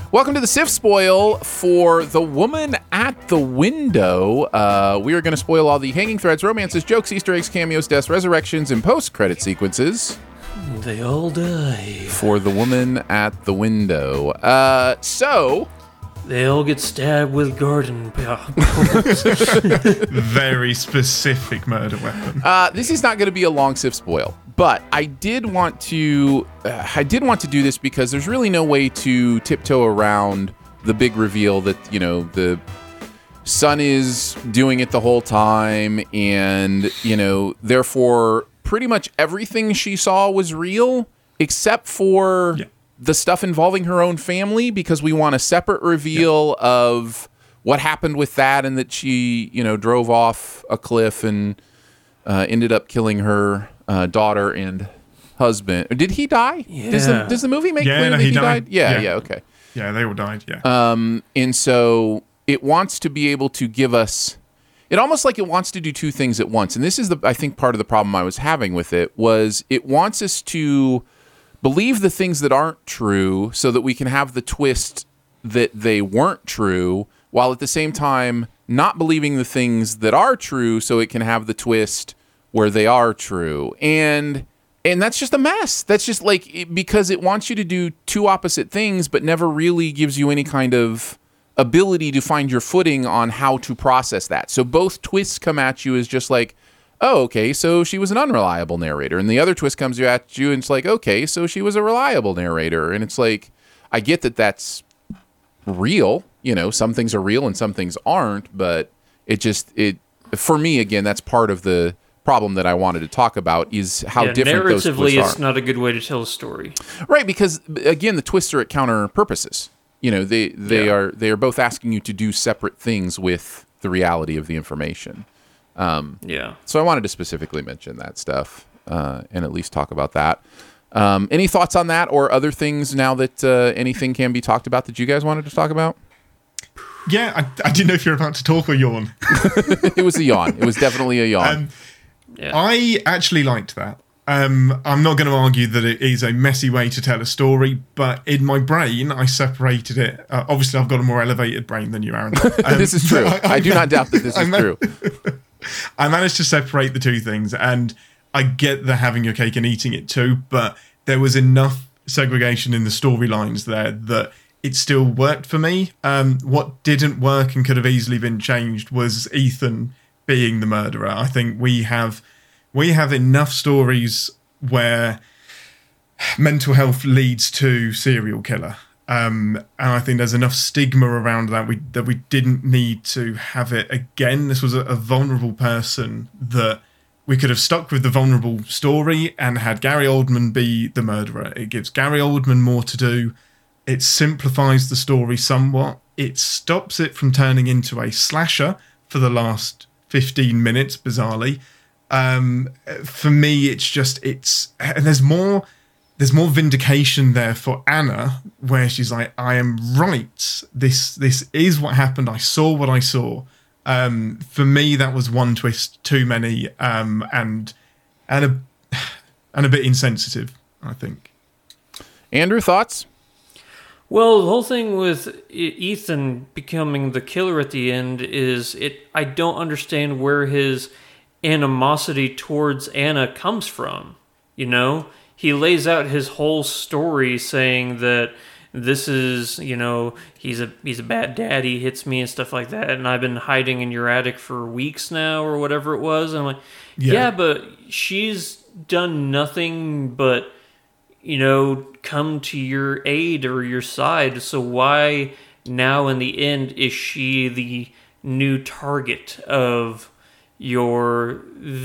Welcome to the SIF spoil for The Woman at the Window. We are going to spoil all the hanging threads, romances, jokes, Easter eggs, cameos, deaths, resurrections, and post-credit sequences. They all die. For The Woman at the Window. They all get stabbed with garden Very specific murder weapon. This is not going to be a long SIF spoil, but I did want to do this because there's really no way to tiptoe around the big reveal that, you know, the son is doing it the whole time, and, you know, therefore pretty much everything she saw was real except for the stuff involving her own family, because we want a separate reveal of what happened with that, and that she, you know, drove off a cliff and ended up killing her daughter and husband. Did he die? Yeah. Does the movie make clear that he died? Yeah, okay. Yeah, they all died, yeah. And so it wants to be able to give us... It almost like it wants to do two things at once. And this is, I think, part of the problem I was having with it, was it wants us to believe the things that aren't true so that we can have the twist that they weren't true, while at the same time not believing the things that are true so it can have the twist where they are true. And that's just a mess. That's just like, because it wants you to do two opposite things but never really gives you any kind of ability to find your footing on how to process that. So both twists come at you as just like, oh, okay, so she was an unreliable narrator. And the other twist comes at you and it's like, okay, so she was a reliable narrator. And it's like, I get that that's real. You know, some things are real and some things aren't, but for me, again, that's part of the problem that I wanted to talk about, is how different those twists are. Narratively, it's not a good way to tell a story. Right, because, again, the twists are at counter purposes. You know, they are both asking you to do separate things with the reality of the information. So I wanted to specifically mention that stuff and at least talk about that. Any thoughts on that or other things now that anything can be talked about that you guys wanted to talk about? Yeah, I didn't know if you were about to talk or yawn. It was a yawn. It was definitely a yawn. I actually liked that. I'm not going to argue that it is a messy way to tell a story, but in my brain, I separated it. Obviously, I've got a more elevated brain than you, Aaron. This is true. I do not doubt that this is true. I managed to separate the two things, and I get the having your cake and eating it too, but there was enough segregation in the storylines there that it still worked for me. What didn't work and could have easily been changed was Ethan being the murderer. I think we have enough stories where mental health leads to serial killer. And I think there's enough stigma around that we didn't need to have it again. This was a vulnerable person that we could have stuck with the vulnerable story and had Gary Oldman be the murderer. It gives Gary Oldman more to do. It simplifies the story somewhat. It stops it from turning into a slasher for the last 15 minutes, bizarrely. For me, and there's more vindication there for Anna, where she's like, I am right. This is what happened. I saw what I saw. For me, that was one twist too many, and a bit insensitive, I think. Andrew, thoughts? Well, the whole thing with Ethan becoming the killer at the end is I don't understand where his animosity towards Anna comes from. You know, he lays out his whole story saying that this is, you know, he's a bad dad, he hits me and stuff like that, and I've been hiding in your attic for weeks now or whatever it was. And I'm like, yeah, but she's done nothing but, you know, come to your aid or your side. So why now in the end is she the new target of your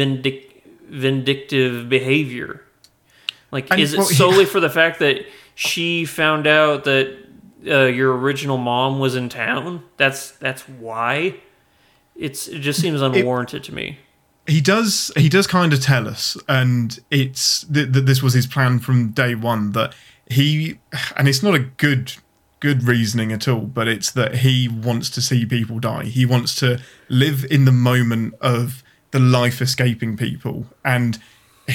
vindictive behavior? Like, is it solely for the fact that she found out that your original mom was in town? That's why? It just seems unwarranted to me. He does kind of tell us, and it's that this was his plan from day one, that and it's not a good reasoning at all, but it's that he wants to see people die. He wants to live in the moment of the life escaping people. And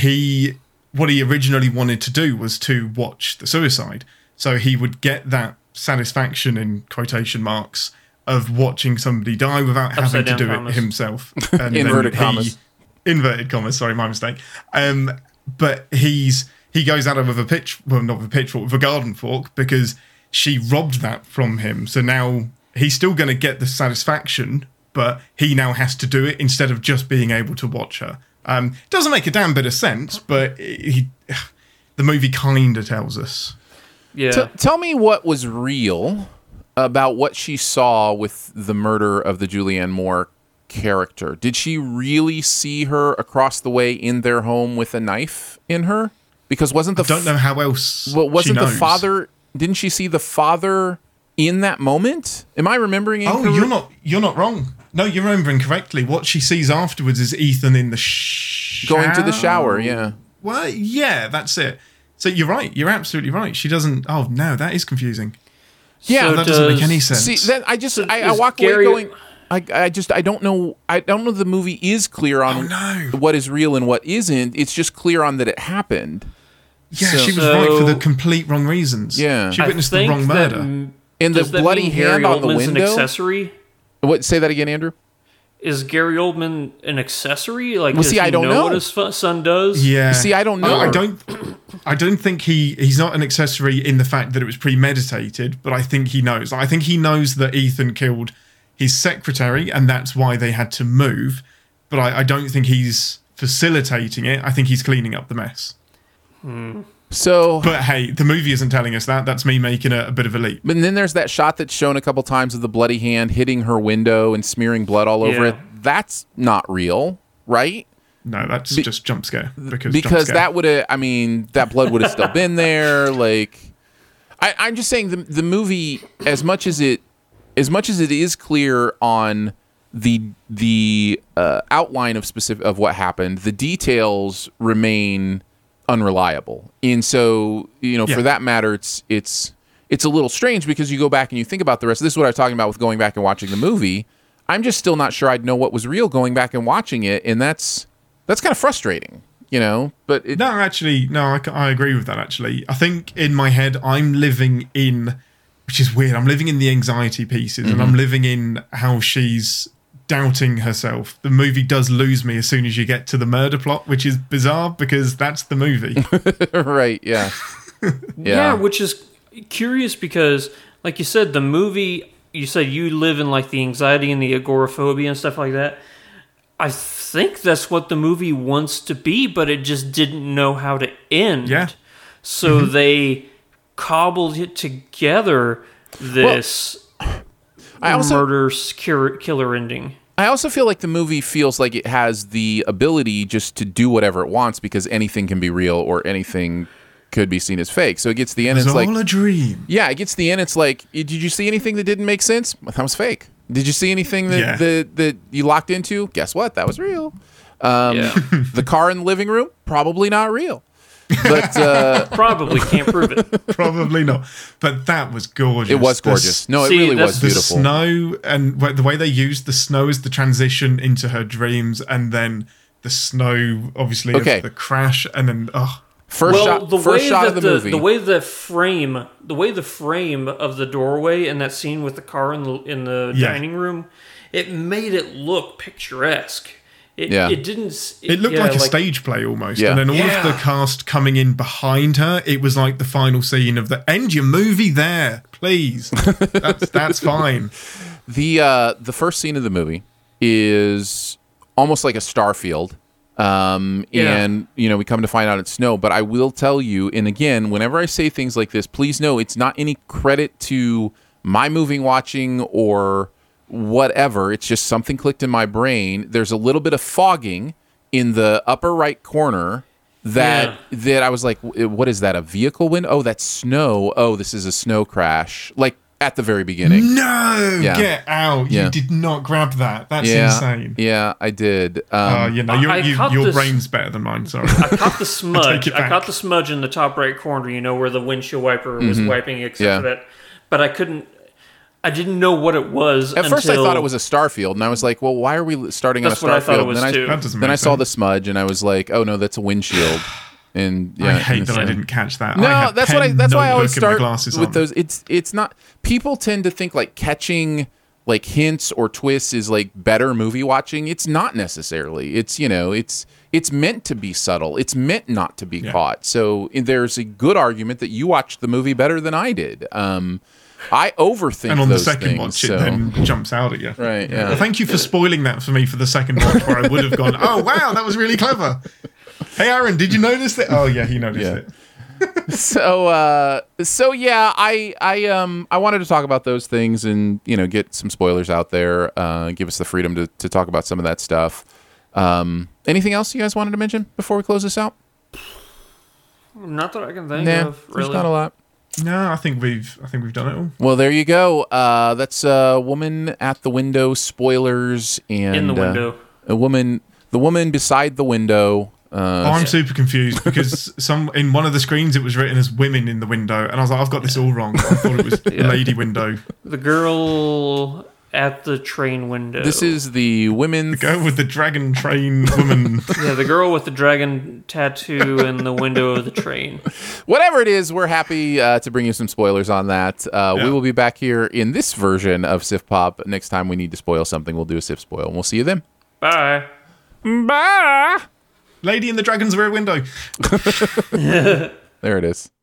what he originally wanted to do was to watch the suicide. So he would get that satisfaction in quotation marks of watching somebody die without having to do commas. it himself. And Inverted commas. Inverted commas, sorry, my mistake. But he goes at her with a not with a pitchfork, with a garden fork, because she robbed that from him. So now he's still going to get the satisfaction, but he now has to do it instead of just being able to watch her. Doesn't make a damn bit of sense, but the movie kind of tells us. Yeah. Tell me what was real about what she saw with the murder of the Julianne Moore character. Did she really see her across the way in their home with a knife in her? Because wasn't the I don't know how else. wasn't she the knows. father? Didn't she see the father in that moment? Am I remembering incorrectly? Oh, you're not wrong. No, you're remembering correctly. What she sees afterwards is Ethan in the going to the shower. Yeah. Well, yeah, that's it. So you're right. You're absolutely right. She doesn't. Oh no, that is confusing. Yeah, So that doesn't make does- any sense. See, then I is walk Gary- away going. I don't know. I don't know. The movie is clear on what is real and what isn't. It's just clear on that it happened. Yeah, So- she was right for the complete wrong reasons. Yeah. She I witnessed the think wrong that murder. And the does that bloody mean hand Gary on the Oldman's window. an accessory? What? Say that again, Andrew. Is Gary Oldman an accessory? Like, Well, does see, he I don't know know. what his son does? Yeah. See, I don't know. I don't think he's not an accessory in the fact that it was premeditated, but I think he knows. I think he knows that Ethan killed his secretary, and that's why they had to move. But I don't think he's facilitating it. I think he's cleaning up the mess. So, But hey, the movie isn't telling us that. That's me making a bit of a leap. but then there's that shot that's shown a couple times of the bloody hand hitting her window and smearing blood all over Yeah. it. That's not real, right? No, that's just jump scare. Because jump Because scare. that would have, I mean, that blood would have still been there. Like, I'm just saying the movie, as much as it is clear on the outline of what happened, the details remain unreliable. And so, Yeah. for that matter, it's a little strange because you go back and you think about the rest. This is what I was talking about with going back and watching the movie. I'm just still not sure I'd know what was real going back and watching it, and that's kind of frustrating, But it, No, actually, no, I agree with that, actually. I think in my head, I'm living in, which is weird, I'm living in the anxiety pieces, and I'm living in how she's doubting herself. The movie does lose me as soon as you get to the murder plot, which is bizarre because that's the movie. right? Yeah, Yeah, which is curious because, like you said, the movie, you said you live in like the anxiety and the agoraphobia and stuff like that. I think that's what the movie wants to be, but it just didn't know how to end. Yeah. So they cobbled it together, this murder killer ending. I also feel like the movie feels like it has the ability just to do whatever it wants because anything can be real or anything could be seen as fake. So it gets to the end, It's it's all like, a dream. yeah, it gets to the end, it's like, did you see anything that didn't make sense? That was fake. Did you see anything that that you locked into? Guess what? That was real. Yeah. The car in the living room, probably not real. But Probably can't prove it. Probably not. But that was gorgeous. it was gorgeous. No, it See, really that's was The beautiful. snow and the way they used the snow as the transition into her dreams, and then the snow, obviously, Okay. of the crash, and then First shot of the movie. the way the frame of the doorway and that scene with the car in the Yeah. dining room, it made it look picturesque. It didn't. it looked like a stage play almost. Yeah. And then all Yeah. of the cast coming in behind her, it was like the final scene of the end your movie there, please. That's fine. The first scene of the movie is almost like a star field. And we come to find out it's snow, but I will tell you, and again, whenever I say things like this, please know it's not any credit to my movie watching or whatever. It's just something clicked in my brain. There's a little bit of fogging in the upper right corner that I was like, what is that? A vehicle window? Oh, that's snow. Oh, this is a snow crash. Like at the very beginning. No, Yeah. get out. Yeah. You did not grab that. That's Yeah, insane. yeah, I did. Your brain's better than mine, sorry. I caught the smudge. Take it I back. caught the smudge in the top right corner. Where the windshield wiper was wiping, except Yeah. for that. But I couldn't. I didn't know what it was. At first, I thought it was a star field, and I was like, "Well, why are we starting on a That's star what I thought field?" it was And too. That doesn't then make I saw sense. the smudge, and I was like, "Oh no, that's a windshield." And yeah, I hate that I didn't catch that. No, that's why I always start with on. Those. It's not. People tend to think like catching like hints or twists is like better movie watching. It's not necessarily. It's it's meant to be subtle. It's meant not to be caught. So there's a good argument that you watched the movie better than I did. I overthink and on those the second things, watch, it then jumps out at you. Right. Yeah. Well, thank you for spoiling that for me for the second watch, where I would have gone, "Oh wow, that was really clever." Hey, Aaron, did you notice that? Oh yeah, he noticed it. So yeah, I wanted to talk about those things and get some spoilers out there. Give us the freedom to talk about some of that stuff. Anything else you guys wanted to mention before we close this out? Not that I can think of. Really, there's not a lot. No, I think we've done it all. Well, there you go. That's a woman at the window. Spoilers and in the window. The woman beside the window. I'm super confused because in one of the screens it was written as women in the window, and I was like, I've got this all wrong. I thought it was lady window. The girl at the train window. This is the women. The girl with the dragon train woman. Yeah, the girl with the dragon tattoo in the window of the train. Whatever it is, we're happy to bring you some spoilers on that. We will be back here in this version of Sif Pop next time we need to spoil something. We'll do a Sif spoil, and we'll see you then. Bye. Bye. Lady in the dragon's rear window. There it is.